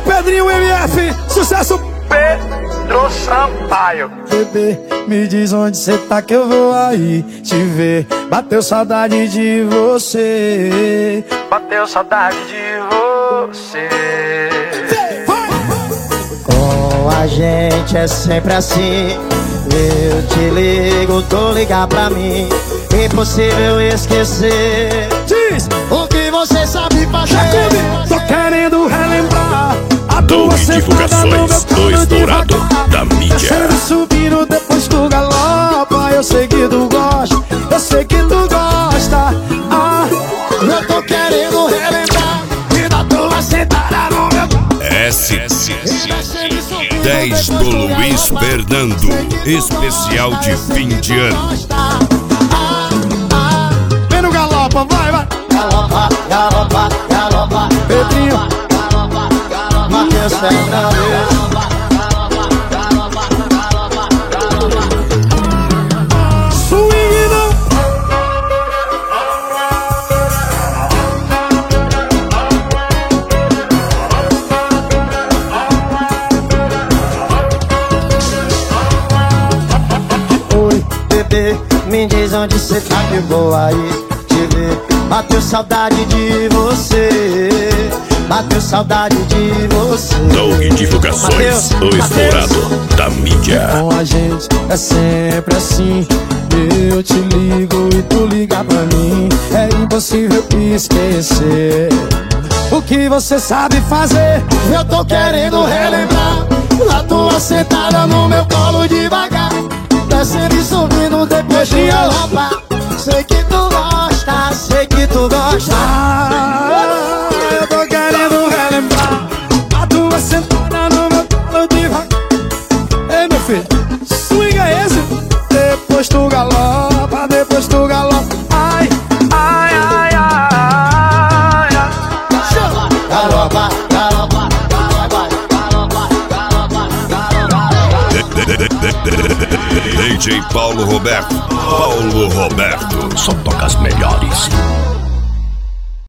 Pedrinho MF, sucesso Pedro Sampaio. Bebê, me diz onde cê tá que eu vou aí te ver. Bateu saudade de você. Bateu saudade de você. Com a gente é sempre assim. Eu te ligo, tu liga pra mim. Impossível esquecer. Diz o que você sabe fazer. Jacob, tô querendo relembrar a tua Torre sentada no meu Divulgações, colo do estourado devagar. da mídia. Descendo, subindo, depois tu galopa. Eu sei que tu gosta, eu sei que tu gosta. Ah, eu tô querendo relembrar e da tua sentada no meu colo. S10 do Luiz Fernando, especial de fim de ano. Vem no galopa, vai, vai. Galopa, galopa, galopa. Pedrinho, Galopa, galopa. Matheus Fernandes. swing não. Oi, bebê, me diz onde cê tá que eu vou aí te ver. Bateu saudade de você. Bateu saudade de você. Torre Divulgações, o estourado da mídia. Com a gente é sempre assim. Eu te ligo e tu liga pra mim. É impossível esquecer o que você sabe fazer. Eu tô querendo relembrar a tua sentada no meu colo devagar. Descendo e subindo depois de galopa. Sei que tu gosta, sei que tu gosta. Ah, eu tô querendo relembrar a tua sentada no meu colo devagar. Ei, meu filho, swing é esse? Depois tu galopa, depois tu galopa. Ai, ai, ai, ai, ai. Galopa, galopa, galopa, galopa, galopa, galopa. DJ Paulo Roberto. Paulo Roberto. Só toca as melhores.